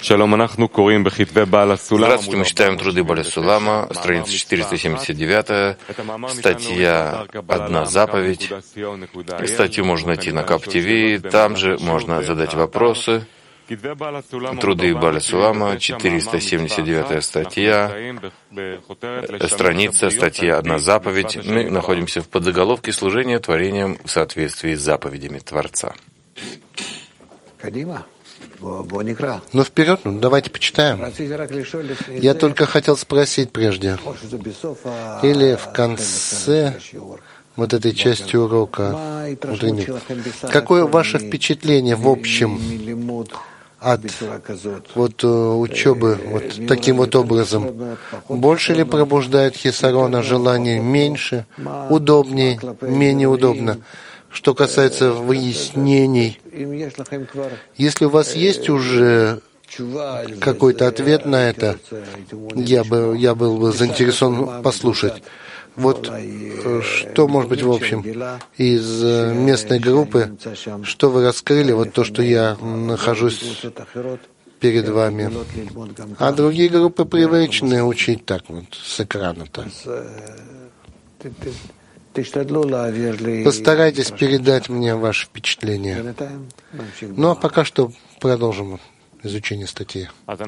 Здравствуйте, мы читаем труды Бааля Сулама, страница 479, статья «Одна заповедь». Статью можно найти на Кап ТВ, там же можно задать вопросы. Труды Бааля Сулама, 479 статья, страница, статья «Одна заповедь». Мы находимся в подзаголовке «Служение творением в соответствии с заповедями Творца». Ну, вперед, давайте почитаем. Я только хотел спросить прежде, или в конце вот этой части урока утреннего, какое ваше впечатление в общем от учебы вот таким вот образом? Больше ли пробуждает хисарона желание, меньше, удобнее, менее удобно? Что касается выяснений, если у вас есть уже какой-то ответ на это, я был бы заинтересован послушать. Вот что, может быть, в общем, из местной группы, что вы раскрыли, вот то, что я нахожусь перед вами. А другие группы привычны учить так вот, с экрана-то. Постарайтесь передать мне ваше впечатление. Ну, а пока что продолжим изучение статьи.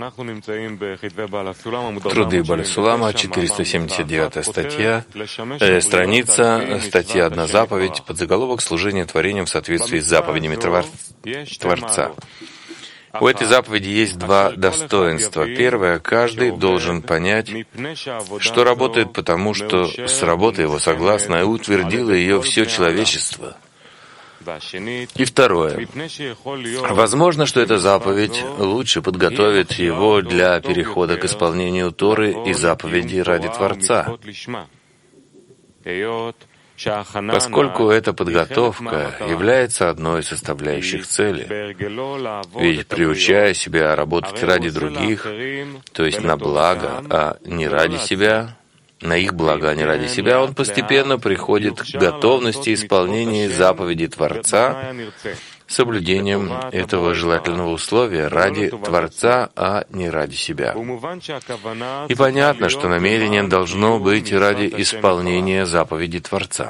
Труды Бааля Сулама, 479 статья, страница, статья «Одна заповедь», подзаголовок «Служение творением в соответствии с заповедями Творца». У этой заповеди есть два достоинства. Первое, каждый должен понять, что работает потому, что с работой его согласно и утвердило ее все человечество. И второе, возможно, что эта заповедь лучше подготовит его для перехода к исполнению Торы и заповедей ради Творца. Поскольку эта подготовка является одной из составляющих цели, ведь приучая себя работать ради других, то есть на благо, а не ради себя, на их благо, а не ради себя, он постепенно приходит к готовности исполнения заповедей Творца, соблюдением этого желательного условия ради Творца, а не ради себя. И понятно, что намерение должно быть ради исполнения заповедей Творца.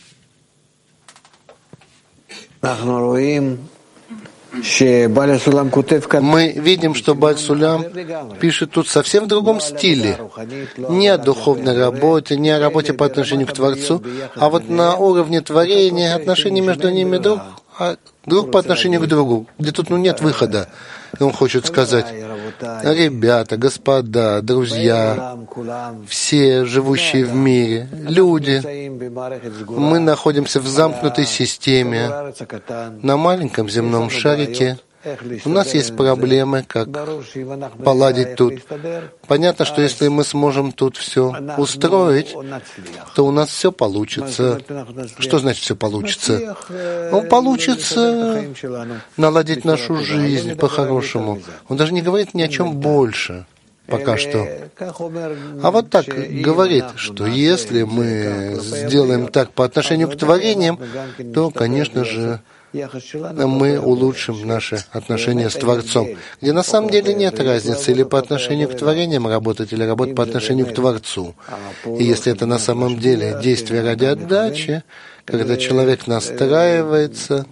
Мы видим, что Бааль Сулам пишет тут совсем в другом стиле. Не о духовной работе, не о работе по отношению к Творцу, а вот на уровне творения отношения между ними друг по отношению к другу, где тут нет выхода. И он хочет сказать: ребята, господа, друзья, все живущие в мире, люди, мы находимся в замкнутой системе, на маленьком земном шарике. У нас есть проблемы, как поладить тут. Понятно, что если мы сможем тут все устроить, то у нас все получится. Что значит все получится? Ну, получится наладить нашу жизнь по-хорошему. Он даже не говорит ни о чем больше. Пока что. А вот так говорит, что если мы сделаем так по отношению к творениям, то, конечно же, мы улучшим наши отношения с Творцом, где на самом деле нет разницы, или по отношению к творениям работать, или работать по отношению к Творцу. И если это на самом деле действие ради отдачи, когда человек настраивается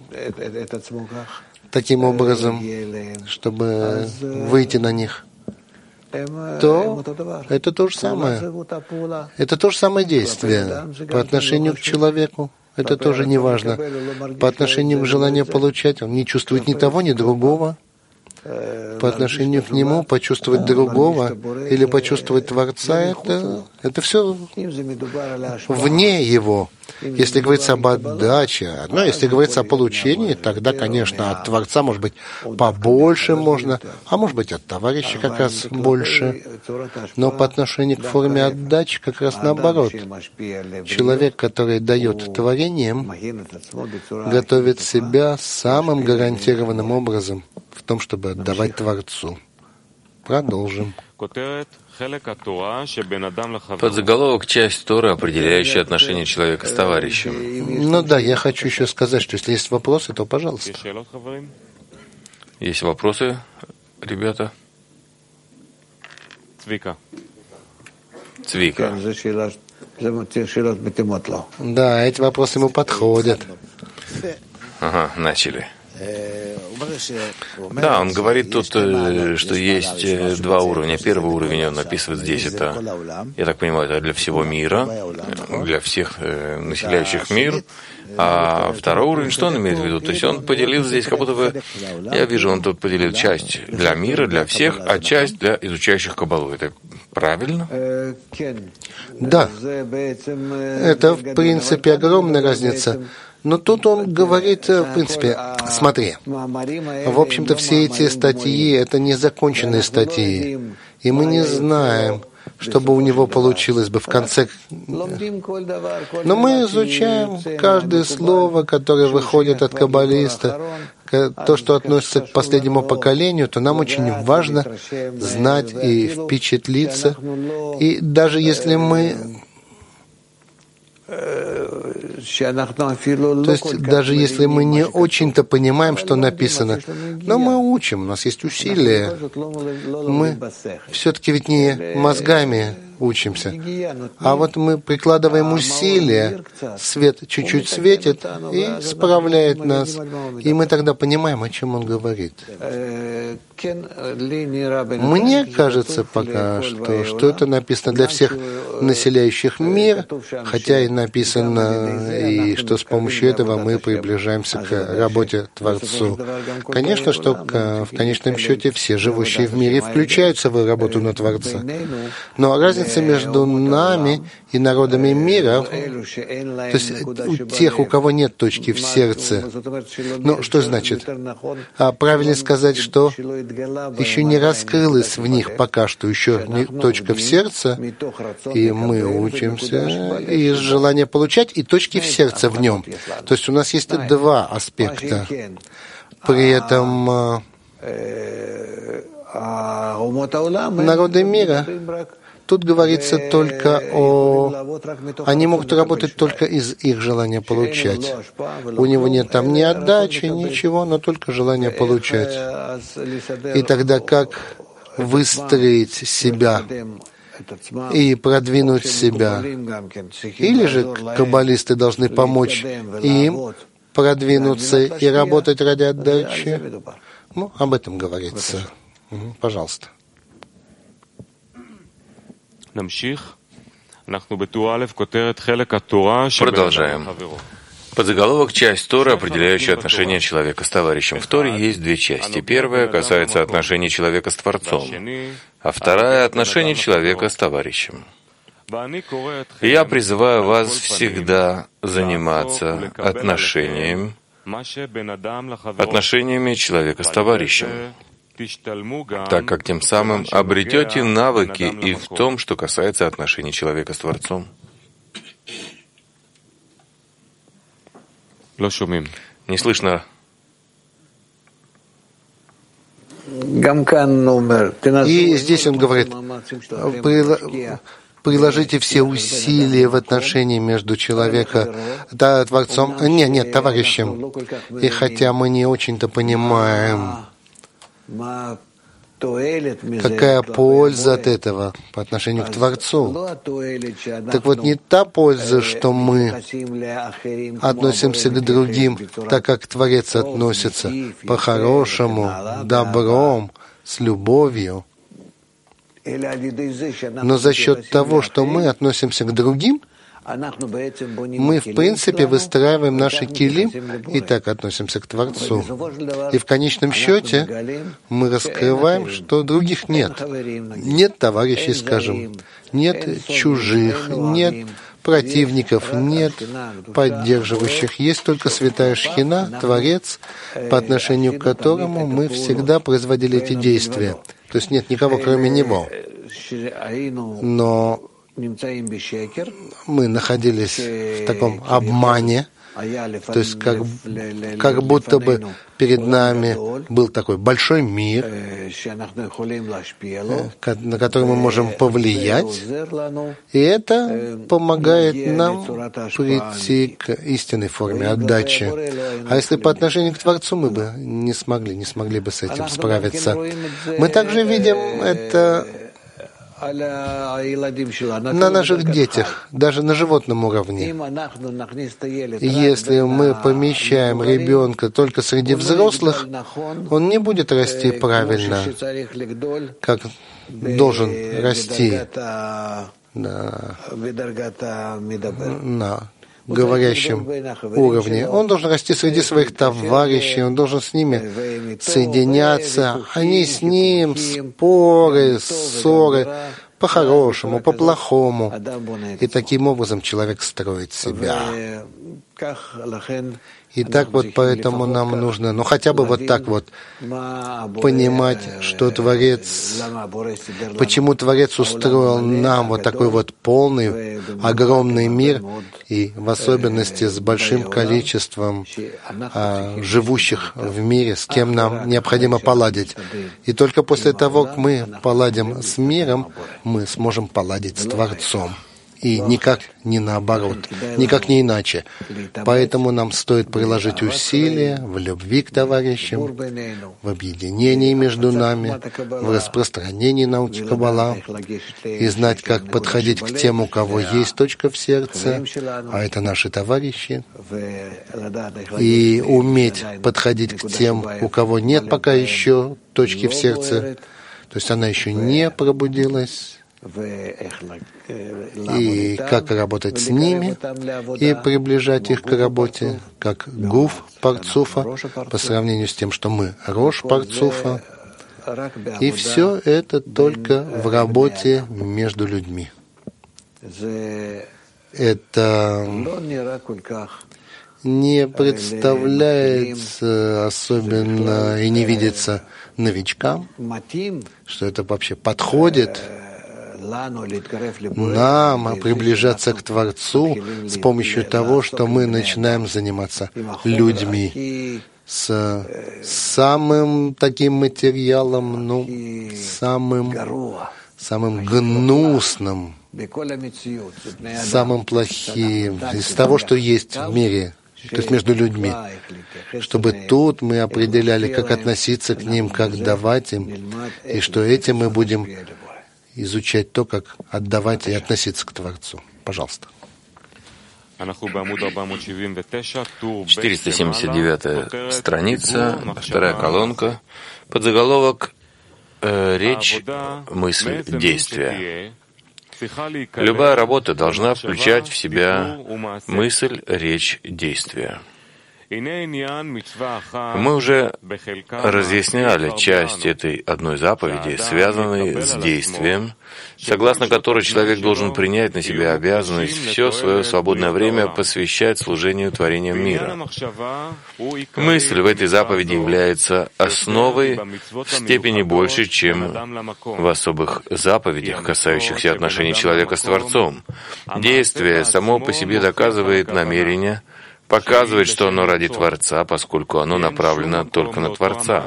таким образом, чтобы выйти на них, то это то же самое. Это то же самое действие по отношению к человеку. Это тоже не важно. По отношению к желанию получать, он не чувствует ни того, ни другого. По отношению к нему почувствовать другого или почувствовать Творца, это все вне его. Если говорится об отдаче, одно, если говорится о получении, тогда, конечно, от Творца, может быть, побольше можно, а может быть, от товарища как раз больше. Но по отношению к форме отдачи как раз наоборот. Человек, который дает творением, готовит себя самым гарантированным образом в том, чтобы отдавать Творцу. Продолжим. Подзаголовок «Часть Торы, определяющая отношения человека с товарищем». Ну да, я хочу еще сказать, что если есть вопросы, то пожалуйста. Есть вопросы, ребята? Цвика. Да, эти вопросы ему подходят. Ага, начали. Да, он говорит тут, что есть два уровня. Первый уровень он описывает здесь, это, я так понимаю, это для всего мира, для всех населяющих мир. А второй уровень, что он имеет в виду? То есть он поделил здесь, как будто бы, я вижу, он тут поделил часть для мира, для всех, а часть для изучающих Каббалу. Это правильно? Да. Это, в принципе, огромная разница. Но тут он говорит, в принципе, смотри, в общем-то, все эти статьи — это незаконченные статьи, и мы не знаем, что бы у него получилось бы в конце. Но мы изучаем каждое слово, которое выходит от каббалиста, то, что относится к последнему поколению, то нам очень важно знать и впечатлиться. И даже если мы... То есть даже если мы не очень-то понимаем, что написано, но мы учим, у нас есть усилия. Мы все-таки ведь не мозгами учимся, а вот мы прикладываем усилия, свет чуть-чуть светит и справляет нас, и мы тогда понимаем, о чем он говорит. Мне кажется пока что это написано для всех населяющих мир, хотя и написано, и что с помощью этого мы приближаемся к работе Творцу. Конечно, что в конечном счете все живущие в мире включаются в работу на Творца. Но разница между нами и народами мира, то есть у тех, у кого нет точки в сердце, ну, что значит? Правильно сказать, что еще не раскрылась в них пока что еще не точка в сердце, и мы учимся из желания получать, и точки в сердце в нем. То есть у нас есть два аспекта. При этом народы мира, тут говорится только о... Они могут работать только из их желания получать. У него нет там ни отдачи, ничего, но только желание получать. И тогда как выстроить себя и продвинуть себя? Или же каббалисты должны помочь им продвинуться и работать ради отдачи? Ну, об этом говорится. Пожалуйста. Продолжаем. Подзаголовок «Часть Торы, определяющая отношения человека с товарищем». В Торе есть две части. Первая касается отношений человека с Творцом, а вторая — отношений человека с товарищем. И я призываю вас всегда заниматься отношениями человека с товарищем, так как тем самым обретете навыки и в том, что касается отношений человека с Творцом. Не слышно. И здесь он говорит, приложите все усилия в отношении между человека, да, Творцом, нет, товарищем. И хотя мы не очень-то понимаем, какая польза от этого по отношению к Творцу. Так вот, не та польза, что мы относимся к другим, так как Творец относится по-хорошему, добром, с любовью. Но за счет того, что мы относимся к другим, мы, в принципе, выстраиваем наши килим и так относимся к Творцу. И в конечном счете мы раскрываем, что других нет. Нет товарищей, скажем, нет чужих, нет противников, нет поддерживающих. Есть только святая Шхина, Творец, по отношению к которому мы всегда производили эти действия. То есть нет никого, кроме Него. Но мы находились в таком обмане, то есть как будто бы перед нами был такой большой мир, на который мы можем повлиять, и это помогает нам прийти к истинной форме отдачи. А если по отношению к Творцу мы бы не смогли бы с этим справиться. Мы также видим это на наших детях, даже на животном уровне. Если мы помещаем ребенка только среди взрослых, он не будет расти правильно, как должен расти на говорящем уровне. Он должен расти среди своих товарищей, он должен с ними соединяться. Они с ним споры, ссоры, по-хорошему, по-плохому. И таким образом человек строит себя. И так вот поэтому нам нужно, хотя бы вот так вот понимать, что Творец, почему Творец устроил нам вот такой вот полный, огромный мир, и в особенности с большим количеством живущих в мире, с кем нам необходимо поладить. И только после того, как мы поладим с миром, мы сможем поладить с Творцом. И никак не наоборот, никак не иначе. Поэтому нам стоит приложить усилия в любви к товарищам, в объединении между нами, в распространении науки Каббала, и знать, как подходить к тем, у кого есть точка в сердце, а это наши товарищи, и уметь подходить к тем, у кого нет пока еще точки в сердце, то есть она еще не пробудилась, и как работать с ними, и приближать их к работе, как гуф парцуфа, по сравнению с тем, что мы рош парцуфа. И все это только в работе между людьми. Это не представляется особенно и не видится новичкам, что это вообще подходит нам приближаться к Творцу с помощью того, что мы начинаем заниматься людьми, с самым таким материалом, самым гнусным, самым плохим, из того, что есть в мире, то есть между людьми, чтобы тут мы определяли, как относиться к ним, как давать им, и что этим мы будем изучать то, как отдавать и относиться к Творцу. Пожалуйста. 479 страница, вторая колонка, подзаголовок «Речь, мысль, действие». Любая работа должна включать в себя мысль, речь, действие. Мы уже разъясняли часть этой одной заповеди, связанной с действием, согласно которой человек должен принять на себя обязанность все свое свободное время посвящать служению творениям мира. Мысль в этой заповеди является основой в степени больше, чем в особых заповедях, касающихся отношений человека с Творцом. Действие само по себе доказывает намерение, показывает, что оно ради Творца, поскольку оно направлено только на Творца.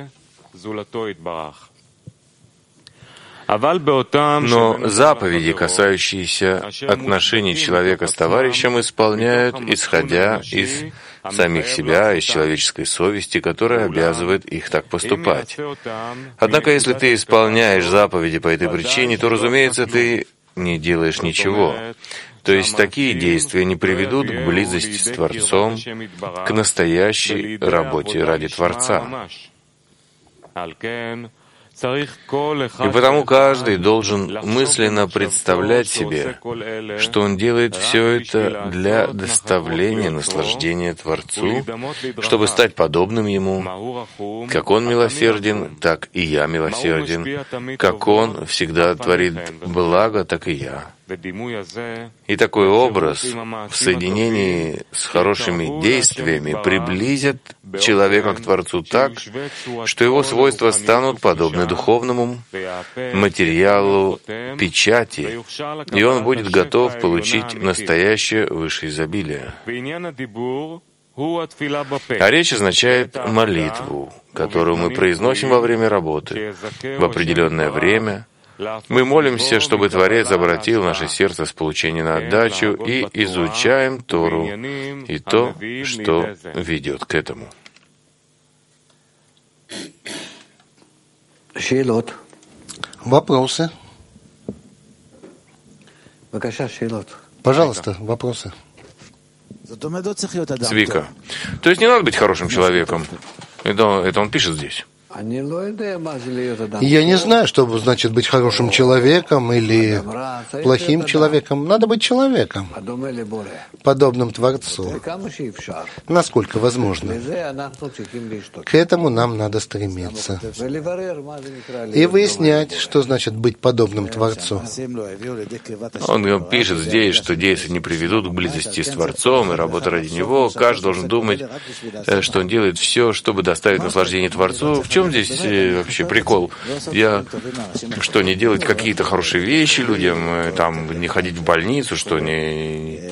Но заповеди, касающиеся отношений человека с товарищем, исполняют, исходя из самих себя, из человеческой совести, которая обязывает их так поступать. Однако, если ты исполняешь заповеди по этой причине, то, разумеется, ты не делаешь ничего. То есть такие действия не приведут к близости с Творцом, к настоящей работе ради Творца. И потому каждый должен мысленно представлять себе, что он делает все это для доставления наслаждения Творцу, чтобы стать подобным Ему. Как Он милосерден, так и я милосерден. Как Он всегда творит благо, так и я. И такой образ в соединении с хорошими действиями приблизит человека к Творцу так, что его свойства станут подобны духовному материалу печати, и он будет готов получить настоящее высшее изобилие. А речь означает молитву, которую мы произносим во время работы, в определенное время. Мы молимся, чтобы Творец обратил наше сердце с получения на отдачу, и изучаем Тору и то, что ведет к этому. Вопросы? Пожалуйста, вопросы. Цвика. То есть не надо быть хорошим человеком. Это он пишет здесь. Я не знаю, что значит быть хорошим человеком или плохим человеком. Надо быть человеком, подобным Творцу, насколько возможно. К этому нам надо стремиться. И выяснять, что значит быть подобным Творцу. Он пишет здесь, что действия не приведут к близости с Творцом, и работа ради Него. Каждый должен думать, что он делает все, чтобы доставить наслаждение Творцу. В чем здесь вообще прикол? Я что, не делать какие-то хорошие вещи людям, там, не ходить в больницу, что не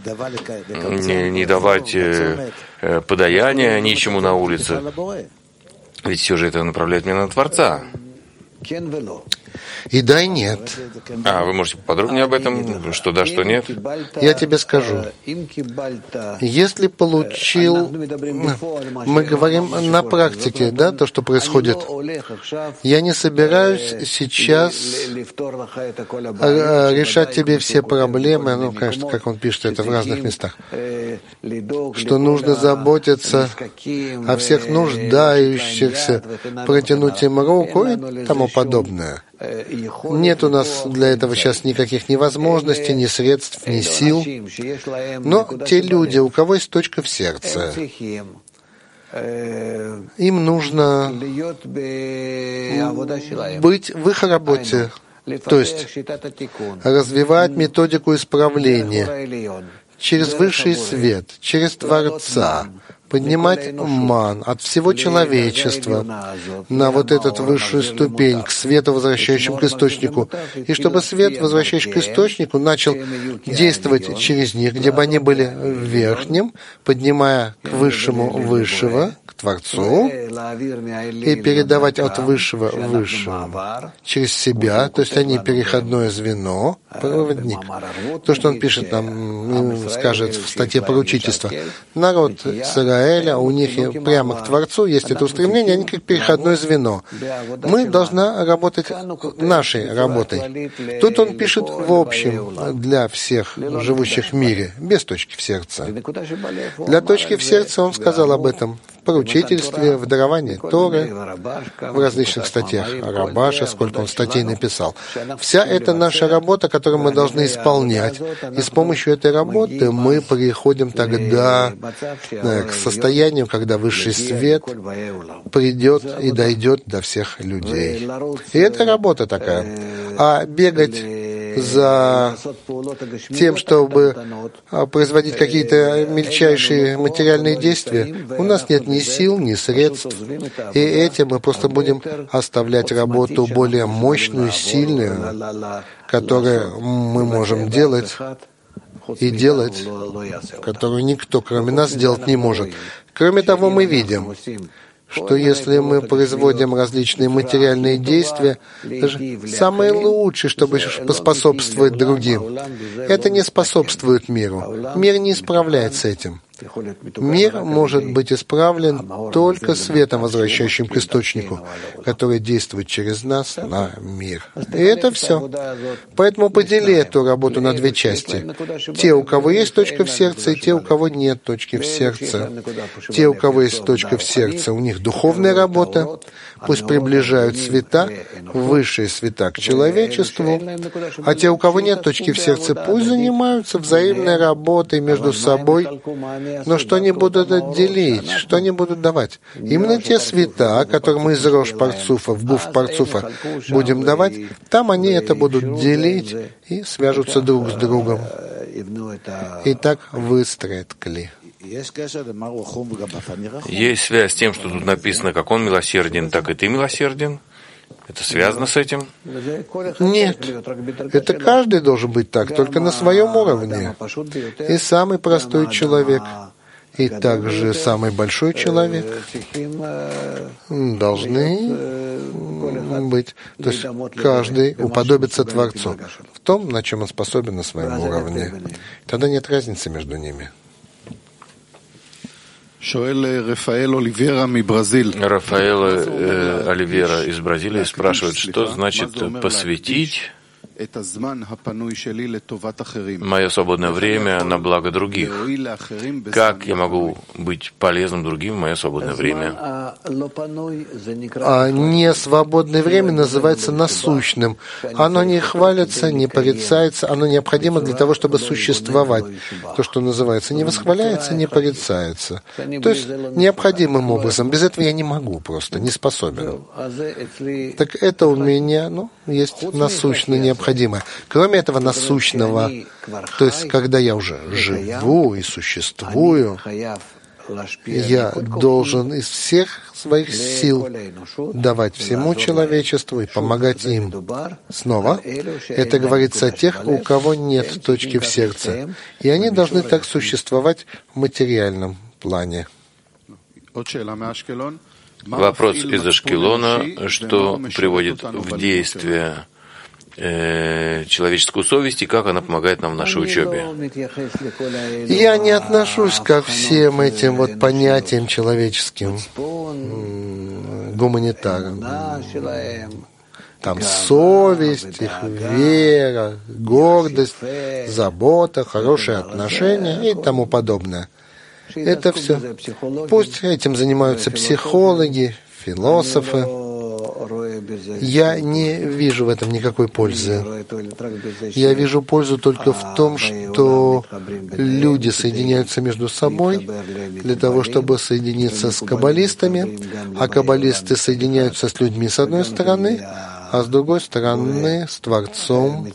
давать подаяние нищему на улице? Ведь все же это направляет меня на Творца. И да, и нет. А вы можете подробнее об этом, что да, что нет? Я тебе скажу. Если получил, мы говорим на практике, да, то, что происходит. Я не собираюсь сейчас решать тебе все проблемы, ну, конечно, как он пишет это в разных местах, что нужно заботиться о всех нуждающихся, протянуть им руку и тому подобное. Нет у нас для этого сейчас никаких ни возможностей, ни средств, ни сил. Но те люди, у кого есть точка в сердце, им нужно быть в их работе, то есть развивать методику исправления через высший свет, через Творца, поднимать ман от всего человечества на вот эту высшую ступень, к свету, возвращающему к источнику. И чтобы свет, возвращающий к источнику, начал действовать через них, где бы они были в верхнем, поднимая к высшему высшего, к Творцу, и передавать от высшего высшему через себя, то есть они переходное звено, проводник. То, что он пишет нам, скажет в статье поручительства. Народ Израиля, у них прямо к Творцу есть это устремление, они как переходное звено. Мы должны работать нашей работой. Тут он пишет в общем для всех живущих в мире, без точки в сердце. Для точки в сердце он сказал об этом в поручительстве, в даровании Торы, в различных статьях Рабаша, сколько он статей написал. Вся это наша работа, которую мы должны исполнять. И с помощью этой работы мы приходим тогда к состоянию, когда высший свет придет и дойдет до всех людей. И это работа такая. А бегать за тем, чтобы производить какие-то мельчайшие материальные действия, у нас нет ни сил, ни средств. И этим мы просто будем оставлять работу более мощную, сильную, которую мы можем делать, и делать, которую никто, кроме нас, сделать не может. Кроме того, мы видим, что если мы производим различные материальные действия, даже самые лучшие, чтобы поспособствовать другим, это не способствует миру. Мир не справляется этим. Мир может быть исправлен только светом, возвращающим к источнику, который действует через нас на мир. И это все. Поэтому подели эту работу на две части. Те, у кого есть точка в сердце, и те, у кого нет точки в сердце. Те, у кого есть точка в сердце, у них духовная работа, пусть приближают света, высшие света к человечеству, а те, у кого нет точки в сердце, пусть занимаются взаимной работой между собой. Но что они будут делить, что они будут давать? Именно те света, которые мы из Рош Парцуфа, в Гуф Парцуфа будем давать, там они это будут делить и свяжутся друг с другом. И так выстроят кли. Есть связь с тем, что тут написано, как он милосерден, так и ты милосерден? Это связано с этим? Нет. Это каждый должен быть так, только на своем уровне. И самый простой человек, и также самый большой человек должны быть. То есть каждый уподобится Творцу в том, на чем он способен на своем уровне. Тогда нет разницы между ними. Рафаэль Оливера из Бразилии спрашивает, что значит посвятить мое свободное время на благо других. Как я могу быть полезным другим в мое свободное время? А несвободное время называется насущным. Оно не хвалится, не порицается, оно необходимо для того, чтобы существовать. То, что называется, не восхваляется, не порицается. То есть необходимым образом. Без этого я не могу просто, не способен. Так это у меня, есть насущно необходимое. Кроме этого насущного, то есть когда я уже живу и существую, я должен из всех своих сил давать всему человечеству и помогать им. Снова, это говорится о тех, у кого нет точки в сердце, и они должны так существовать в материальном плане. Вопрос из Ашкелона, что приводит в действие человеческую совесть и как она помогает нам в нашей учебе. Я не отношусь ко всем этим понятиям человеческим, гуманитарным. Там совесть, их вера, гордость, забота, хорошие отношения и тому подобное. Это все. Пусть этим занимаются психологи, философы. Я не вижу в этом никакой пользы. Я вижу пользу только в том, что люди соединяются между собой для того, чтобы соединиться с каббалистами, а каббалисты соединяются с людьми с одной стороны, а с другой стороны с Творцом,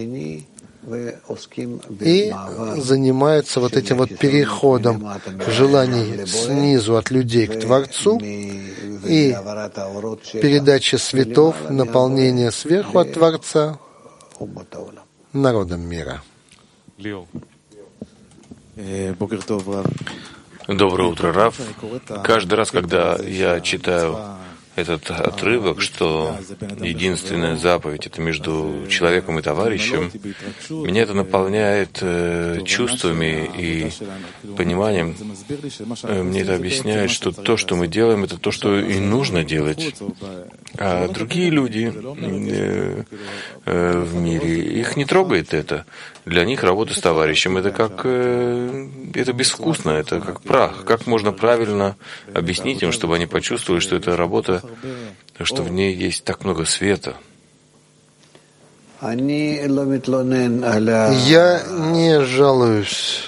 и занимаются этим переходом желаний снизу от людей к Творцу и передачи светов, наполнения сверху от Творца народам мира. Доброе утро, Рав. Каждый раз, когда я читаю этот отрывок, что единственная заповедь — это между человеком и товарищем, меня это наполняет чувствами и пониманием. Мне это объясняет, что то, что мы делаем, это то, что и нужно делать. А другие люди в мире, их не трогает это. Для них работа с товарищем — это это безвкусно, это как прах. Как можно правильно объяснить им, чтобы они почувствовали, что это работа, что в ней есть так много света? Я не жалуюсь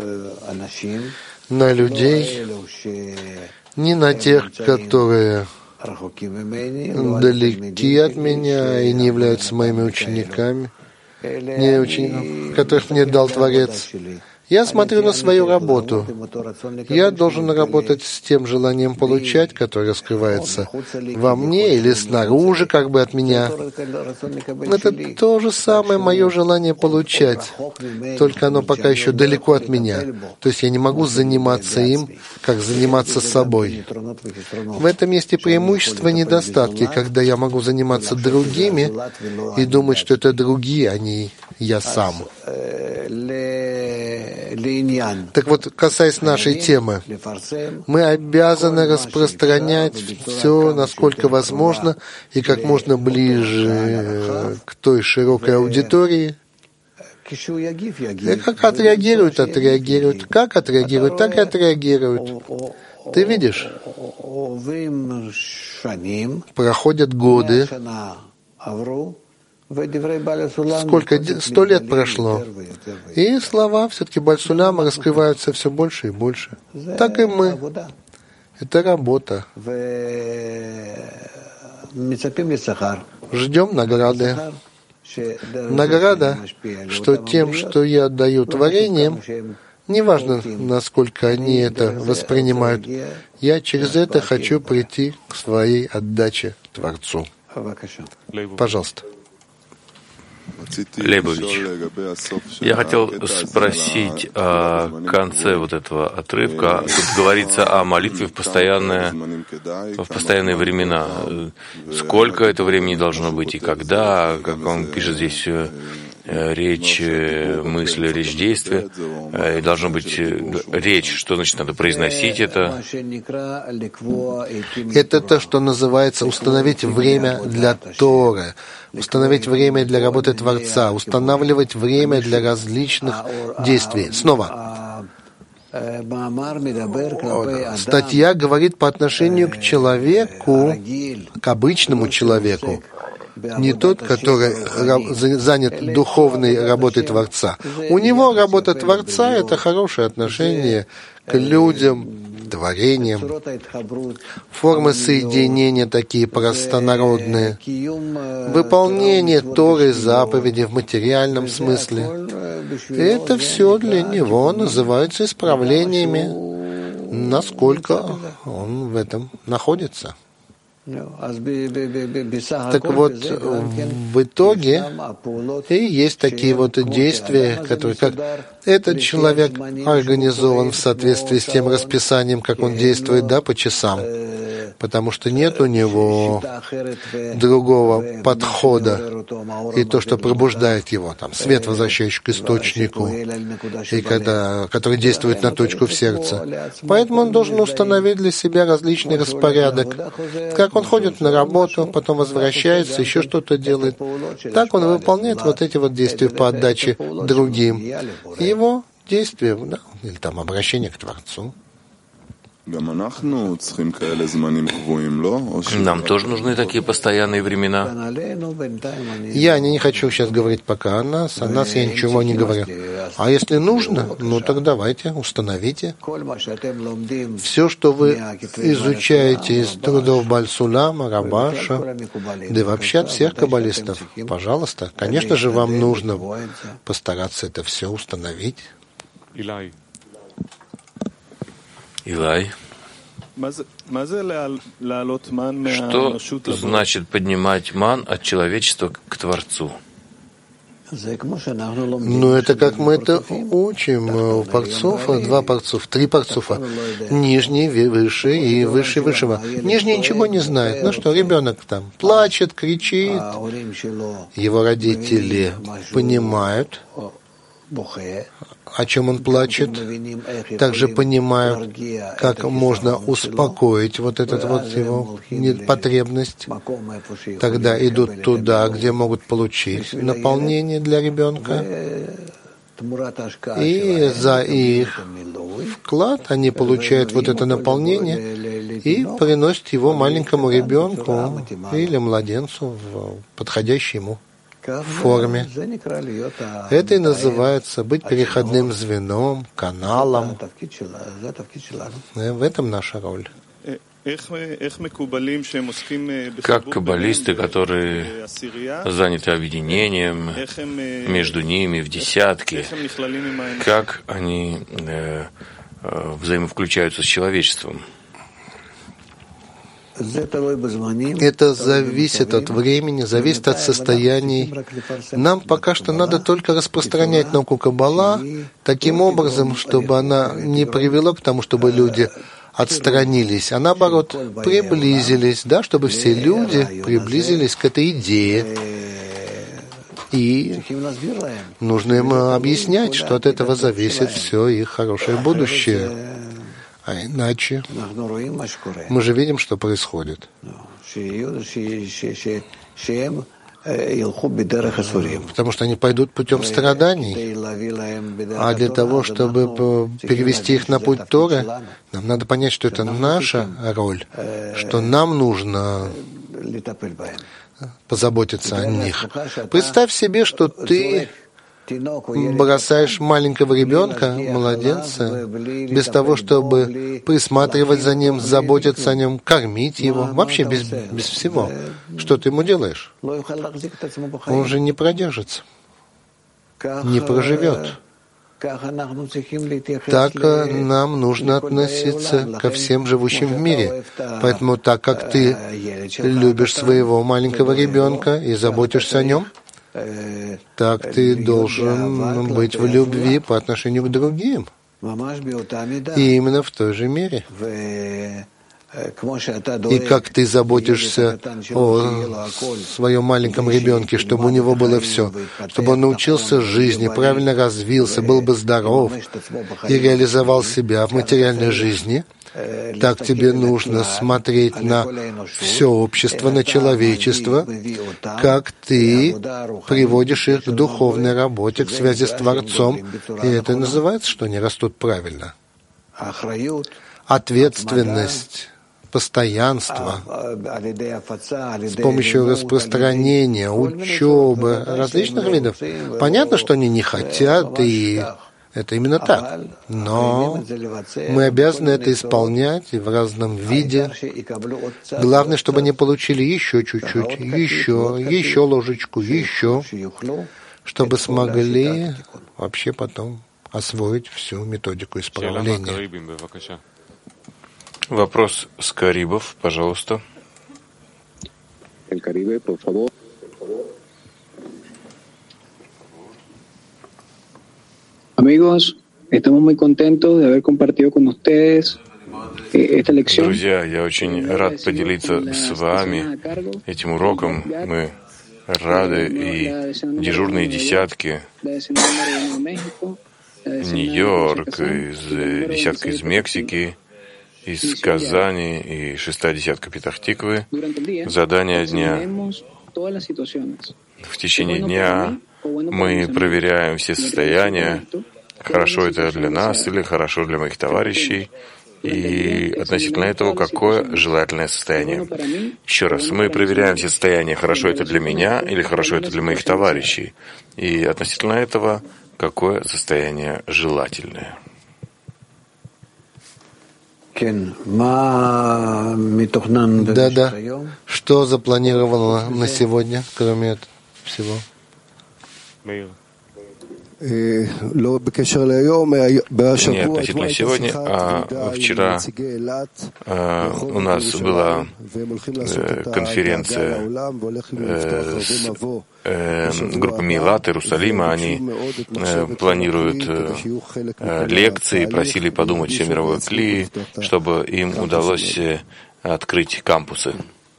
на людей, ни на тех, которые далеки от меня и не являются моими учениками, которых мне дал Творец. Я смотрю на свою работу. Я должен работать с тем желанием получать, которое скрывается во мне или снаружи, от меня. Это то же самое мое желание получать, только оно пока еще далеко от меня. То есть я не могу заниматься им, как заниматься собой. В этом есть и преимущества, и недостатки, когда я могу заниматься другими и думать, что это другие, а не я сам. Так касаясь нашей темы, мы обязаны распространять все, насколько возможно, и как можно ближе к той широкой аудитории. И как отреагируют, отреагируют. Как отреагируют, так и отреагируют. Ты видишь? Проходят годы. 100 лет прошло, и слова все-таки Баль-Суляма раскрываются все больше и больше. Так и мы. Это работа. Ждем награды. Награда, что тем, что я даю творением, неважно, насколько они это воспринимают, я через это хочу прийти к своей отдаче Творцу. Пожалуйста. Лейбович, я хотел спросить о конце этого отрывка. Тут говорится о молитве в постоянные времена. Сколько это времени должно быть и когда? Как он пишет здесь, речь, мысль, речь, действие. И должно быть речь, что значит надо произносить это. Это то, что называется установить время для Торы, установить время для работы Творца, устанавливать время для различных действий. Снова. Статья говорит по отношению к человеку, к обычному человеку, не тот, который занят духовной работой Творца. У него работа Творца — это хорошее отношение к людям, творениям, формы соединения такие простонародные, выполнение Торы, заповедей в материальном смысле. И это все для него называется исправлениями, насколько он в этом находится. Так вот, в итоге и есть такие вот действия, которые, как этот человек организован в соответствии с тем расписанием, как он действует, да, по часам, потому что нет у него другого подхода, и то, что пробуждает его, там, свет, возвращающий к источнику, и который действует на точку в сердце. Поэтому он должен установить для себя различный распорядок, как он ходит на работу, потом возвращается, еще что-то делает. Так он выполняет вот эти вот действия по отдаче другим. Его действия, да, или там обращение к Творцу. Нам тоже нужны такие постоянные времена. Я не хочу сейчас говорить пока о нас я ничего не говорю. А если нужно, ну так давайте, установите. Все, что вы изучаете из трудов Бааль-Сулама, Рабаша, да и вообще от всех каббалистов, пожалуйста, конечно же, вам нужно постараться это все установить. Илай, что значит поднимать ман от человечества к Творцу? Ну, это как мы это учим. Три парцуфа. Нижний, выше и выше высшего. Нижний ничего не знает. Ну что, ребенок там плачет, кричит. Его родители понимают, о чем он плачет, также понимают, как можно успокоить вот эту вот его потребность. Тогда идут туда, где могут получить наполнение для ребенка. И за их вклад они получают вот это наполнение и приносят его маленькому ребенку или младенцу в подходящей ему форме. Это и называется быть переходным звеном, каналом. В этом наша роль. Как каббалисты, которые заняты объединением между ними в десятки, как они взаимовключаются с человечеством? Это зависит от времени, зависит от состояний. Нам пока что надо только распространять науку Каббала таким образом, чтобы она не привела к тому, чтобы люди отстранились, а наоборот приблизились, да, чтобы все люди приблизились к этой идее. И нужно им объяснять, что от этого зависит все их хорошее будущее. А иначе мы же видим, что происходит. Потому что они пойдут путем страданий. А для того, чтобы перевести их на путь Торы, нам надо понять, что это наша роль, что нам нужно позаботиться о них. Представь себе, что ты бросаешь маленького ребенка, младенца, без того, чтобы присматривать за ним, заботиться о нем, кормить его, вообще без всего. Что ты ему делаешь? Он же не продержится, не проживет. Так нам нужно относиться ко всем живущим в мире. Поэтому так как ты любишь своего маленького ребенка и заботишься о нем, так ты должен быть в любви по отношению к другим. И именно в той же мере. И как ты заботишься о своем маленьком ребенке, чтобы у него было все, чтобы он научился жизни, правильно развился, был бы здоров и реализовал себя в материальной жизни, так тебе нужно смотреть на все общество, на человечество, как ты приводишь их к духовной работе, к связи с Творцом. И это называется, что они растут правильно. Ответственность, постоянство, с помощью распространения, учебы, различных видов. Понятно, что они не хотят, и это именно так. Но мы обязаны это исполнять и в разном виде. Главное, чтобы они получили еще чуть-чуть, еще ложечку, еще, чтобы смогли вообще потом освоить всю методику исправления. Вопрос с Карибов, пожалуйста. Amigos, estamos muy contentos de haber compartido con ustedes esta lección. Друзья, я очень рад поделиться с вами этим уроком. Мы рады, и дежурные десятки, Нью-Йорк, десятка из Мексики, из Казани и 6-я десятка Петах-Тиквы. Задание дня. В течение дня мы проверяем все состояния, хорошо это для нас или хорошо для моих товарищей, и относительно этого, какое желательное состояние. Еще раз, мы проверяем все состояния, хорошо это для меня или хорошо это для моих товарищей, и относительно этого, какое состояние желательное. Да. Что запланировано на сегодня, кроме этого всего? Не относительно сегодня, а вчера у нас была конференция с группами Илат, Иерусалима. Они планируют лекции, просили подумать все мировое кли, чтобы им удалось открыть кампусы.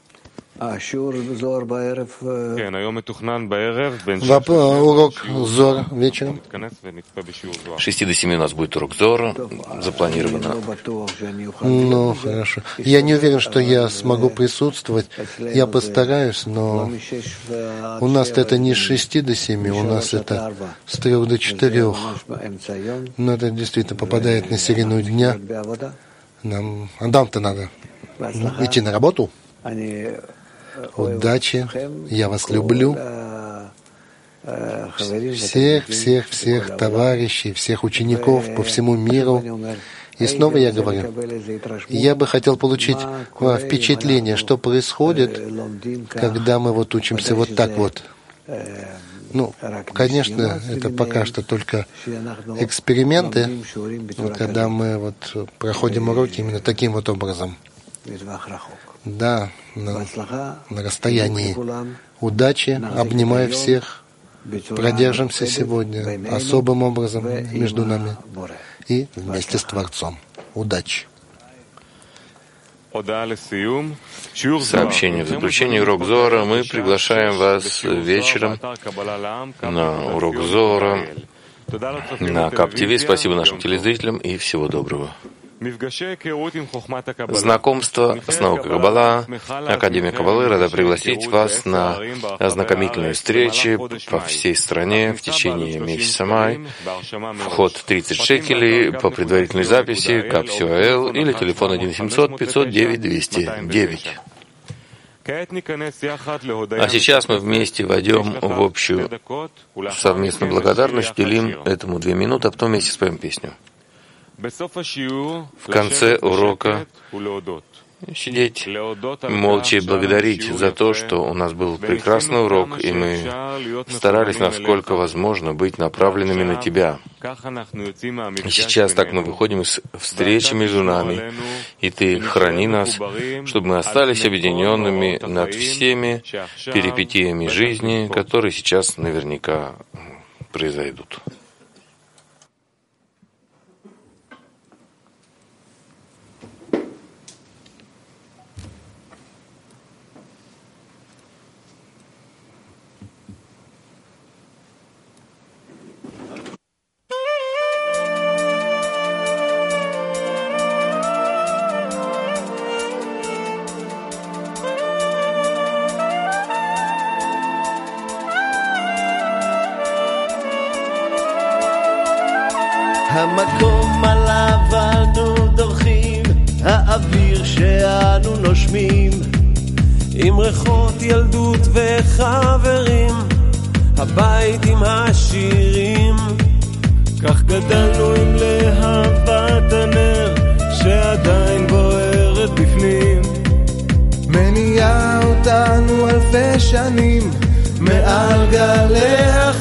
Урок Зор вечером. 6 до 7 у нас будет урок Зора, запланировано. Ну, хорошо. Я не уверен, что я смогу присутствовать. Я постараюсь, но у нас это не с 6 до 7, у нас это с 3 до 4. Но это действительно попадает на середину дня. Нам-то надо идти на работу. Удачи, я вас люблю. Всех товарищей, всех учеников по всему миру. И снова я говорю, я бы хотел получить впечатление, что происходит, когда мы вот учимся вот так вот. Ну, конечно, это пока что только эксперименты, когда мы вот проходим уроки именно таким вот образом. Да, на расстоянии. Удачи, обнимаю всех. Продержимся сегодня особым образом между нами и вместе с Творцом. Удачи. Сообщение в заключение урок Зора. Мы приглашаем вас вечером на урок Зора на КАП-ТВ. Спасибо нашим телезрителям и всего доброго. Знакомство с наукой Каббала. Академия Каббалы рада пригласить вас на ознакомительные встречи по всей стране в течение месяца мая. Вход 30 шекелей по предварительной записи КАП-СЮАЛ или телефон 1-700-509-209. А сейчас мы вместе войдем в общую совместную благодарность, уделим этому 2 минуты, а потом вместе споем песню. В конце урока сидеть, молча и благодарить за то, что у нас был прекрасный урок, и мы старались, насколько возможно, быть направленными на Тебя. И сейчас так мы выходим из встречи между нами, и Ты храни нас, чтобы мы остались объединенными над всеми перипетиями жизни, которые сейчас наверняка произойдут. המקום עליו אנו דורכים, האוויר שאנו נושמים, עם ריחות ילדות וחברים, הבית עם השירים. כך גדלנו עם להבת הנר שעדיין בוערת בפנים, מניעה אותנו אלפי שנים מעל גלי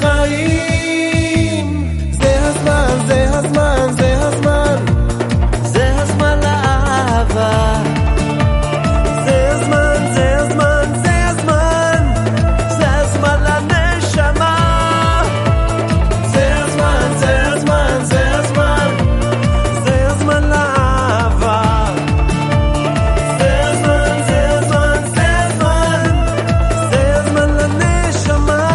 החיים. זה הזמן, זה הזמן, זה הזמן, זה הזמן לאהבה. זה הזמן, זה הזמן, זה הזמן, זה הזמן לנשמה. זה הזמן, זה הזמן, זה הזמן, זה הזמן לאהבה. זה הזמן, זה הזמן, זה הזמן, זה הזמן לנשמה.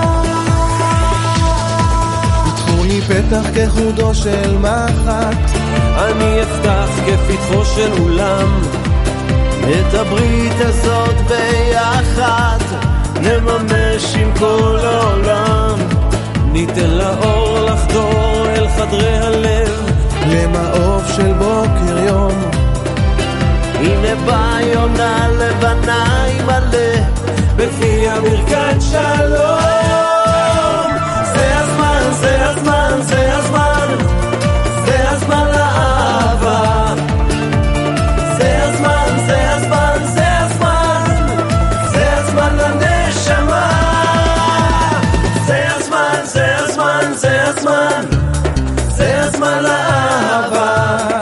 פתחו לי פתח כחודו של מחט, אני אפתח כפתחו של אולם. את הברית הזאת ביחד נממש עם כל העולם. ניתן לאור לחדור אל חדרי הלב, למעוף של בוקר יום. הנה באה יונה לבנה עם מלא, בפיה ברכת שלום. זה הזמן, זה הזמן, זה הזמן, זה הזמן לאהבה. זה הזמן, זה הזמן, זה הזמן, זה הזמן לנשמה. זה הזמן, זה הזמן, זה הזמן, זה הזמן לאהבה.